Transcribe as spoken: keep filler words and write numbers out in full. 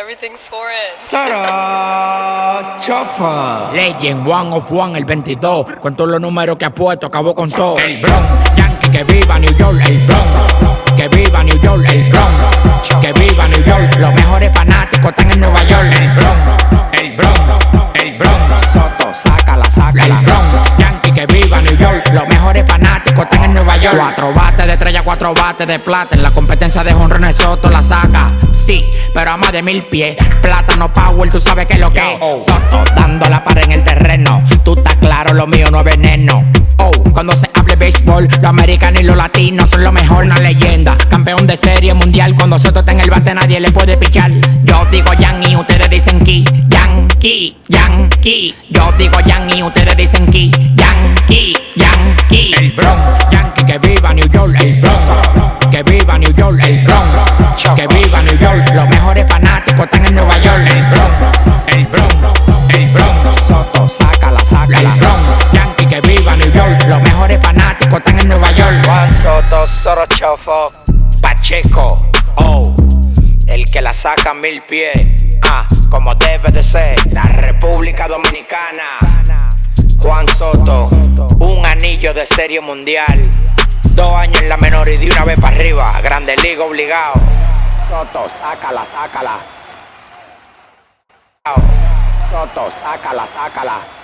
everything foreign. Sara Chofa. Legend, one of one, el veintidós. Con todos los números que ha puesto, acabó con todo. El Bronx, Yankee, que viva New York. El Bronx, que viva New York. El Bronx, que viva New York. Los mejores fanáticos están en Nueva York. El Bronx, el Bronx, el Bronx. Soto, sácala, sácala. El Bronx, Yankee, que viva New York. Los mejores fanáticos están en Nueva York. Cuatro bates de estrella, cuatro bates de plata. En la competencia de jonrones Soto la saca. Sí, pero a más de mil pies. Plátano Power, tú sabes que es lo que es. Soto, dando la pared en el terreno. Tú estás claro, lo mío no es veneno. Oh, cuando se hable béisbol, los americanos y los latinos son lo mejor, una leyenda. Campeón de serie mundial, cuando Soto está en el bate nadie le puede pichar. Yo digo Yankee, ustedes dicen Ki. Yankee, Yankee. Yo digo Yankee, ustedes dicen Ki. Yankee, Yankee. El Bronx, Yankee, que viva New York. El Bronx, que viva New York. El Bronx, que viva New York. Los mejores fanáticos están en Nueva York. El Bronx, el Bronx, el Bronx. Soto, sácala, sácala. El Bronx, Yankee, que viva New York. Los mejores fanáticos están en Nueva York. Juan Soto, Sara Chofa. Pacheco, oh, el que la saca a mil pies. Ah, como debe de ser. La República Dominicana. Juan Soto, un anillo de serie mundial. Dos años en la menor y de una vez para arriba. Grande Liga obligado. Soto, sácala, sácala. Soto, sácala, sácala.